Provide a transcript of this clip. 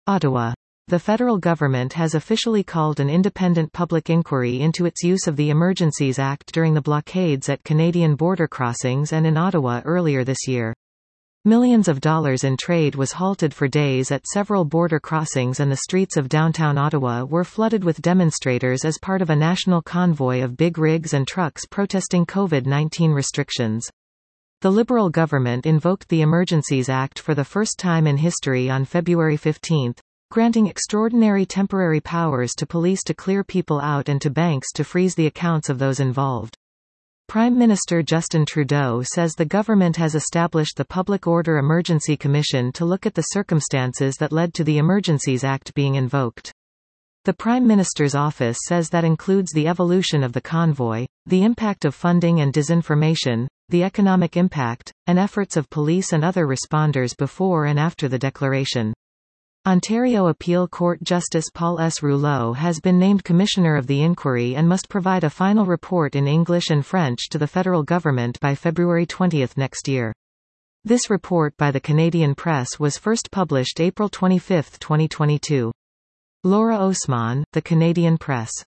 Ottawa. The federal government has officially called an independent public inquiry into its use of the Emergencies Act during the blockades at Canadian border crossings and in Ottawa earlier this year. Millions of dollars in trade was halted for days at several border crossings, and the streets of downtown Ottawa were flooded with demonstrators as part of a national convoy of big rigs and trucks protesting COVID-19 restrictions. The Liberal government invoked the Emergencies Act for the first time in history on February 15, granting extraordinary temporary powers to police to clear people out and to banks to freeze the accounts of those involved. Prime Minister Justin Trudeau says the government has established the Public Order Emergency Commission to look at the circumstances that led to the Emergencies Act being invoked. The Prime Minister's office says that includes the evolution of the convoy, the impact of funding and disinformation, the economic impact, and efforts of police and other responders before and after the declaration. Ontario Appeal Court Justice Paul S. Rouleau has been named Commissioner of the Inquiry and must provide a final report in English and French to the federal government by February 20 next year. This report by the Canadian Press was first published April 25, 2022. Laura Osman, The Canadian Press.